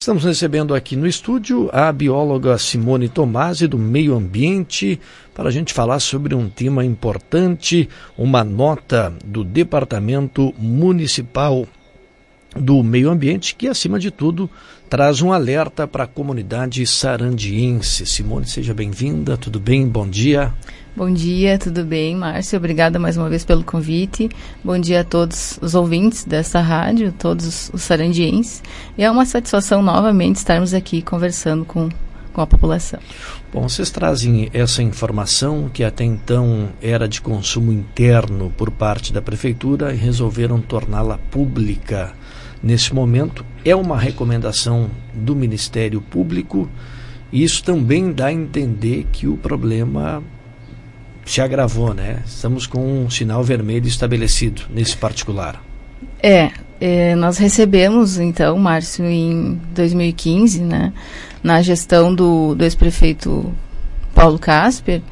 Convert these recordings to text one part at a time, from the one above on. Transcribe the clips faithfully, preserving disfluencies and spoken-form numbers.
Estamos recebendo aqui no estúdio a bióloga Simone Tomasi, do Meio Ambiente, para a gente falar sobre um tema importante, uma nota do Departamento Municipal do Meio Ambiente, que, acima de tudo, traz um alerta para a comunidade sarandiense. Simone, seja bem-vinda, tudo bem? Bom dia. Bom dia, tudo bem, Márcio? Obrigada mais uma vez pelo convite. Bom dia a todos os ouvintes desta rádio, todos os sarandienses. E é uma satisfação novamente estarmos aqui conversando com, com a população. Bom, vocês trazem essa informação que até então era de consumo interno por parte da Prefeitura e resolveram torná-la pública. Nesse momento, é uma recomendação do Ministério Público e isso também dá a entender que o problema se agravou, né? Estamos com um sinal vermelho estabelecido nesse particular. É, é, nós recebemos, então, Márcio, em dois mil e quinze, né, na gestão do, do ex-prefeito Paulo Casper,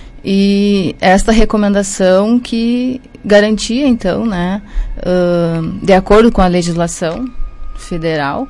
e esta recomendação que garantia, então, né, uh, de acordo com a legislação federal,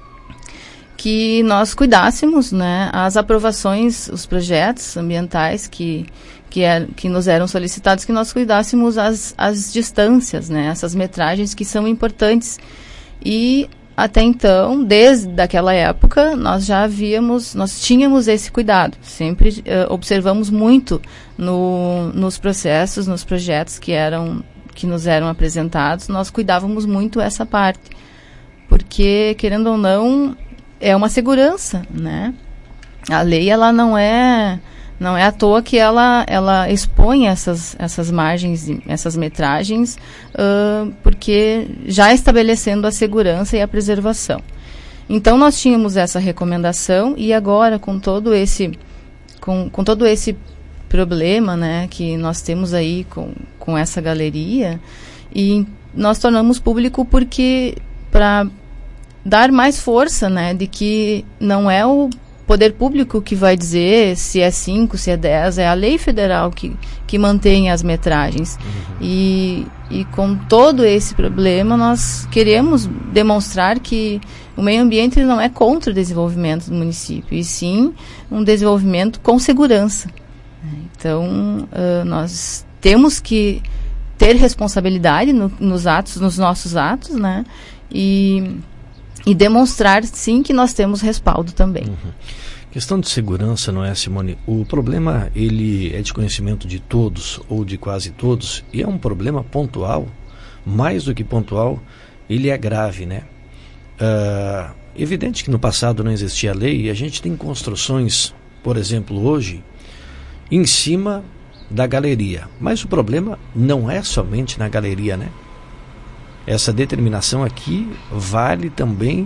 que nós cuidássemos, né, as aprovações, os projetos ambientais que que, é, que nos eram solicitados, que nós cuidássemos as, as distâncias, né, essas metragens que são importantes. E até então, desde aquela época, nós já havíamos, nós tínhamos esse cuidado. Sempre uh, observamos muito no, nos processos, nos projetos que eram, que nos eram apresentados, nós cuidávamos muito essa parte, porque, querendo ou não, é uma segurança, né? A lei, ela não é, não é à toa que ela, ela expõe essas, essas margens, essas metragens, uh, porque já estabelecendo a segurança e a preservação. Então, nós tínhamos essa recomendação e agora, com todo esse, com, com todo esse problema, né, que nós temos aí com, com essa galeria, e nós tornamos público porque, para dar mais força, né, de que não é o poder público que vai dizer se é cinco, se é dez, é a lei federal que, que mantém as metragens. Uhum. E, e com todo esse problema, nós queremos demonstrar que o meio ambiente não é contra o desenvolvimento do município, e sim um desenvolvimento com segurança. Então, uh, nós temos que ter responsabilidade no, nos atos, nos nossos atos, né, e E demonstrar, sim, que nós temos respaldo também. Uhum. Questão de segurança, não é, Simone? O problema, ele é de conhecimento de todos, ou de quase todos, e é um problema pontual, mais do que pontual, ele é grave, né? Uh, evidente que no passado não existia lei, e a gente tem construções, por exemplo, hoje, em cima da galeria. Mas o problema não é somente na galeria, né? Essa determinação aqui vale também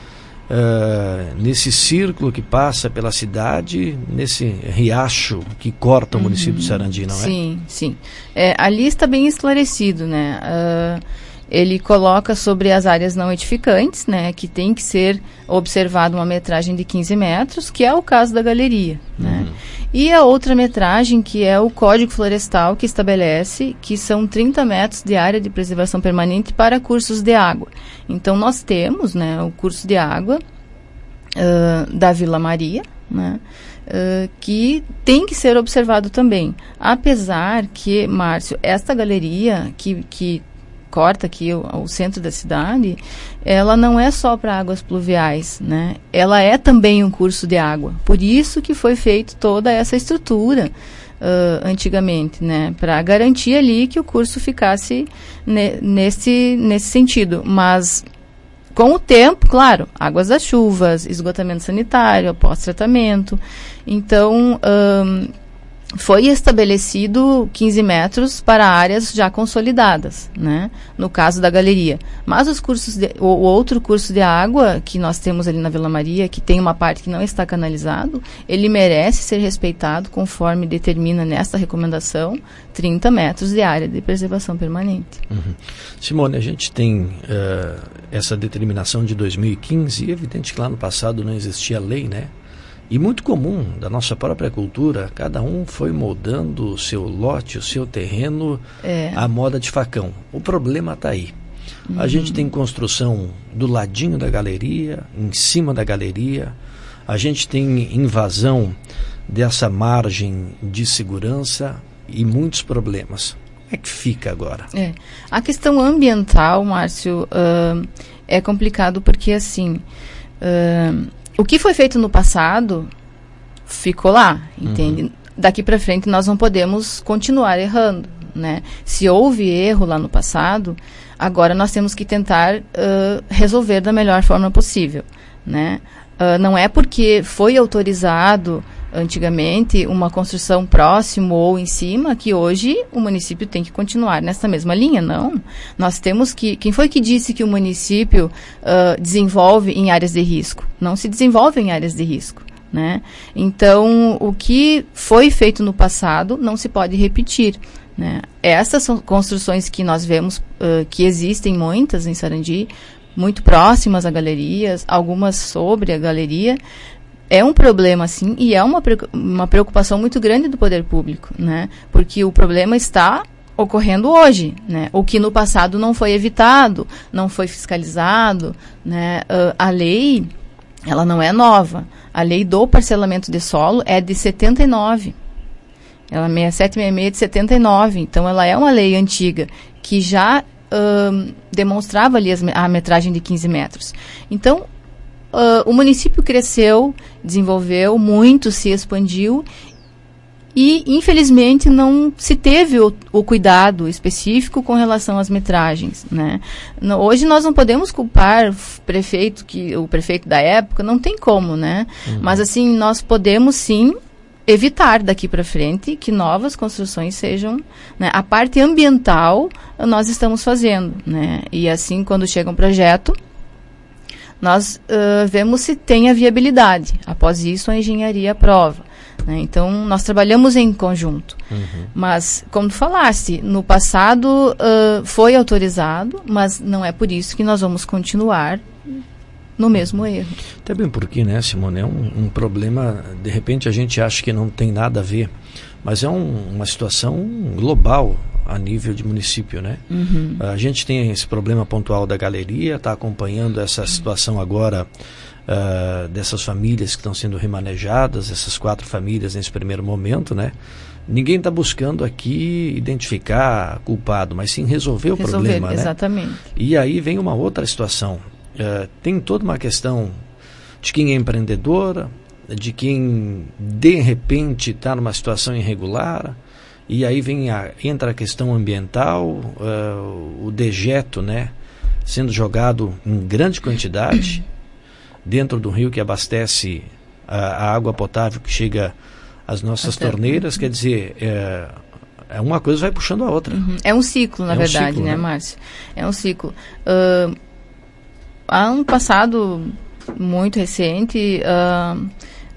uh, nesse círculo que passa pela cidade, nesse riacho que corta o uhum. município de Sarandi, não é? Sim, sim. É, ali está bem esclarecido, né? Uh, ele coloca sobre as áreas não edificantes, né, que tem que ser observada uma metragem de quinze metros, que é o caso da galeria, uhum. né? E a outra metragem, que é o Código Florestal, que estabelece que são trinta metros de área de preservação permanente para cursos de água. Então, nós temos, né, o curso de água uh, da Vila Maria, né, uh, que tem que ser observado também. Apesar que, Márcio, esta galeria que, que corta aqui o, o centro da cidade, ela não é só para águas pluviais, né? Ela é também um curso de água. Por isso que foi feita toda essa estrutura uh, antigamente, né? Para garantir ali que o curso ficasse ne, nesse, nesse sentido. Mas, com o tempo, claro, águas das chuvas, esgotamento sanitário, pós-tratamento. Então, um, foi estabelecido quinze metros para áreas já consolidadas, né? No caso da galeria. Mas os cursos de, o, o outro curso de água que nós temos ali na Vila Maria, que tem uma parte que não está canalizado, ele merece ser respeitado conforme determina nesta recomendação trinta metros de área de preservação permanente. Uhum. Simone, a gente tem uh, essa determinação de dois mil e quinze, e é evidente que lá no passado não existia lei, né? E muito comum da nossa própria cultura, cada um foi moldando o seu lote, o seu terreno, é. à moda de facão. O problema está aí. Uhum. A gente tem construção do ladinho da galeria, em cima da galeria. A gente tem invasão dessa margem de segurança e muitos problemas. Como é que fica agora? É. A questão ambiental, Márcio, uh, é complicado porque, assim, uh, o que foi feito no passado ficou lá, entende? Uhum. Daqui para frente nós não podemos continuar errando, né? Se houve erro lá no passado, agora nós temos que tentar uh, resolver da melhor forma possível, né? Uh, não é porque foi autorizado antigamente uma construção próximo ou em cima que hoje o município tem que continuar nessa mesma linha, não. Nós temos que... Quem foi que disse que o município uh, desenvolve em áreas de risco? Não se desenvolve em áreas de risco, né? Então, o que foi feito no passado não se pode repetir, né? Essas são construções que nós vemos, uh, que existem muitas em Sarandi, muito próximas a galerias, algumas sobre a galeria, é um problema, sim, e é uma, uma preocupação muito grande do poder público, né? Porque o problema está ocorrendo hoje, né? O que no passado não foi evitado, não foi fiscalizado, né? Uh, a lei, ela não é nova. A lei do parcelamento de solo é de setenta e nove. Ela é sessenta e sete sessenta e seis de setenta e nove. Então, ela é uma lei antiga que já uh, demonstrava ali as, a metragem de quinze metros. Então, uh, o município cresceu, desenvolveu muito, se expandiu e, infelizmente, não se teve o, o cuidado específico com relação às metragens, né? No, hoje nós não podemos culpar o prefeito, que, o prefeito da época, não tem como, né? Uhum. Mas, assim, nós podemos, sim, evitar daqui para frente que novas construções sejam, né? A parte ambiental nós estamos fazendo, né? E, assim, quando chega um projeto, nós uh, vemos se tem a viabilidade. Após isso, a engenharia aprova. Né? Então, nós trabalhamos em conjunto. Uhum. Mas, como tu falaste, no passado uh, foi autorizado, mas não é por isso que nós vamos continuar no mesmo erro. Até bem porque, né, Simone, é um, um problema, de repente a gente acha que não tem nada a ver, mas é um, uma situação global a nível de município, né? Uhum. A gente tem esse problema pontual da galeria, está acompanhando essa situação agora uh, dessas famílias que estão sendo remanejadas, essas quatro famílias nesse primeiro momento, né? Ninguém está buscando aqui identificar culpado, mas sim resolver o resolver, problema, né? Exatamente. E aí vem uma outra situação. Uh, tem toda uma questão de quem é empreendedora, de quem de repente está numa situação irregular, e aí vem a, entra a questão ambiental, uh, o dejeto, né, sendo jogado em grande quantidade dentro do rio que abastece a, a água potável que chega às nossas Até torneiras, quer dizer, é, é uma coisa vai puxando a outra. Uhum. É um ciclo, na é verdade, um ciclo, né, né, Márcio? É um ciclo. Uh, há um passado muito recente, uh,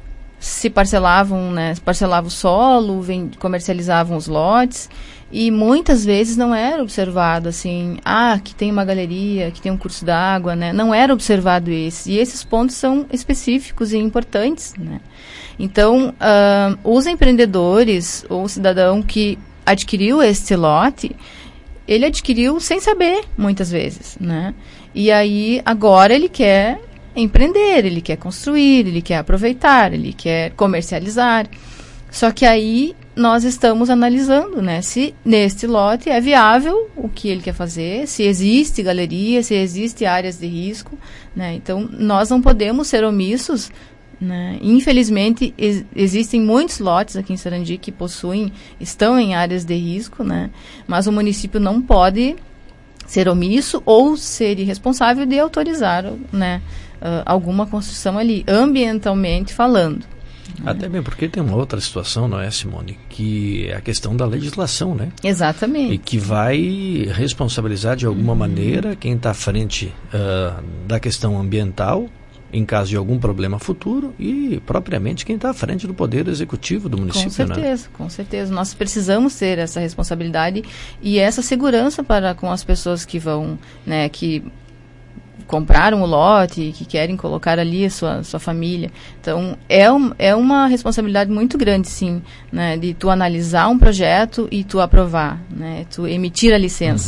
se parcelavam, né, parcelava o solo, vem, comercializavam os lotes, e muitas vezes não era observado assim, ah, que tem uma galeria, que tem um curso d'água, né? Não era observado esse. E esses pontos são específicos e importantes, né? Então, uh, os empreendedores ou o cidadão que adquiriu este lote, ele adquiriu sem saber, muitas vezes, né? E aí, agora ele quer empreender, ele quer construir, ele quer aproveitar, ele quer comercializar. Só que aí nós estamos analisando, né, se neste lote é viável o que ele quer fazer, se existe galeria, se existe áreas de risco, né? Então, nós não podemos ser omissos, né? Infelizmente, ex- existem muitos lotes aqui em Sarandi que possuem, estão em áreas de risco, né? Mas o município não pode ser omisso ou ser irresponsável de autorizar, né, uh, alguma construção ali, ambientalmente falando. Até bem porque tem uma outra situação, não é, Simone? Que é a questão da legislação, né? Exatamente. E que vai responsabilizar de alguma uhum. maneira quem está à frente uh, da questão ambiental, em caso de algum problema futuro, e propriamente quem está à frente do poder executivo do município. Com certeza, né? Com certeza. Nós precisamos ter essa responsabilidade e essa segurança para com as pessoas que vão, né, que compraram o lote, que querem colocar ali a sua, sua família. Então, é, um, é uma responsabilidade muito grande, sim, né, de tu analisar um projeto e tu aprovar, né, tu emitir a licença. Uhum.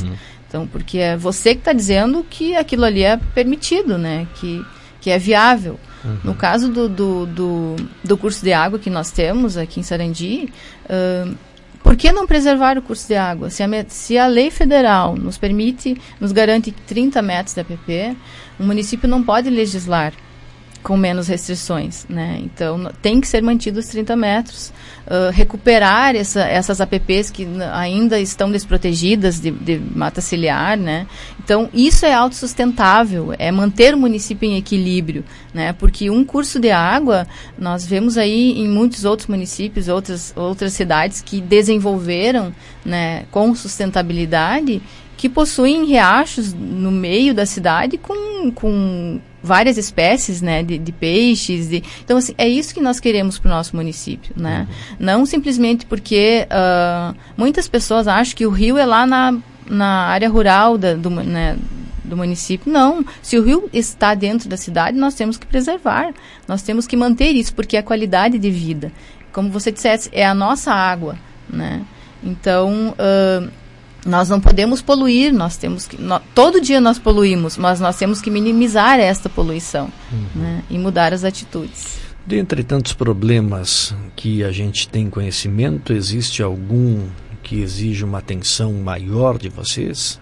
Então, porque é você que está dizendo que aquilo ali é permitido, né? Que, que é viável. Uhum. No caso do, do, do, do curso de água que nós temos aqui em Sarandi, uh, por que não preservar o curso de água? Se a, se a lei federal nos permite, nos garante trinta metros de A P P, o município não pode legislar com menos restrições, né? Então, tem que ser mantidos os trinta metros, uh, recuperar essa, essas A P Ps que ainda estão desprotegidas de, de mata ciliar, né? Então, isso é autossustentável, é manter o município em equilíbrio, né? Porque um curso de água, nós vemos aí em muitos outros municípios, outras, outras cidades que desenvolveram, né, com sustentabilidade, que possuem riachos no meio da cidade com, com várias espécies, né, de, de peixes. De, então, assim, é isso que nós queremos para o nosso município, né? Uhum. Não simplesmente porque uh, muitas pessoas acham que o rio é lá na, na área rural da, do, né, do município. Não. Se o rio está dentro da cidade, nós temos que preservar. Nós temos que manter isso, porque é a qualidade de vida. Como você dissesse, é a nossa água, né? Então, uh, nós não podemos poluir, nós temos que, no, todo dia nós poluímos, mas nós temos que minimizar esta poluição, uhum, né, e mudar as atitudes. Dentre tantos problemas que a gente tem conhecimento, existe algum que exige uma atenção maior de vocês?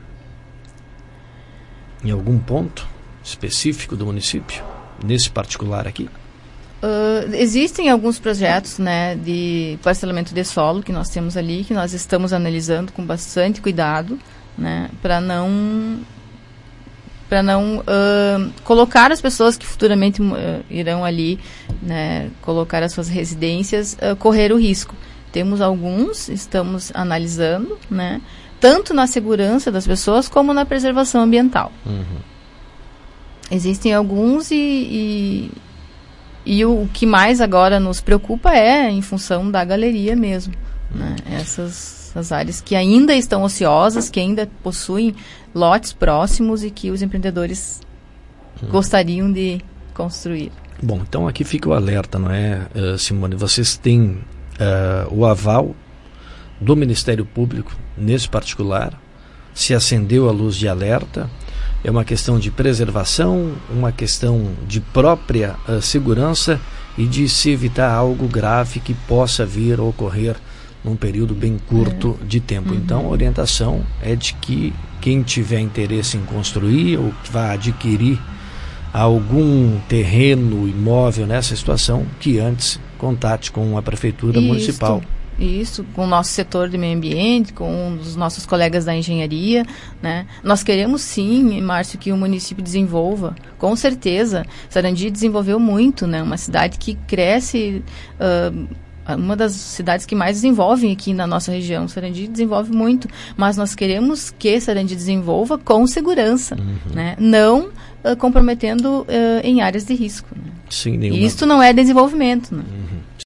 Em algum ponto específico do município, nesse particular aqui? Uh, existem alguns projetos, né, de parcelamento de solo que nós temos ali, que nós estamos analisando com bastante cuidado, né, para não para não uh, colocar as pessoas que futuramente uh, irão ali, né, colocar as suas residências, uh, correr o risco. Temos alguns, estamos analisando, né, tanto na segurança das pessoas como na preservação ambiental. Uhum. Existem alguns e, e E o que mais agora nos preocupa é em função da galeria mesmo, né? Essas, essas áreas que ainda estão ociosas, que ainda possuem lotes próximos e que os empreendedores hum. gostariam de construir. Bom, então aqui fica o alerta, não é, uh, Simone? Vocês têm uh, o aval do Ministério Público nesse particular, se acendeu a luz de alerta. É uma questão de preservação, uma questão de própria uh, segurança e de se evitar algo grave que possa vir a ocorrer num período bem curto é. de tempo. Uhum. Então, a orientação é de que quem tiver interesse em construir ou que vai adquirir algum terreno, imóvel nessa situação, que antes contate com a Prefeitura Isso. Municipal. Isso, com o nosso setor de meio ambiente, com os nossos colegas da engenharia, né? Nós queremos sim, Márcio, que o município desenvolva, com certeza. Sarandi desenvolveu muito, né? Uma cidade que cresce, uh, uma das cidades que mais desenvolvem aqui na nossa região. Sarandi desenvolve muito, mas nós queremos que Sarandi desenvolva com segurança, uhum. né? Não uh, comprometendo uh, em áreas de risco. Né? Sim, nenhuma... E isto não é desenvolvimento, né? Uhum.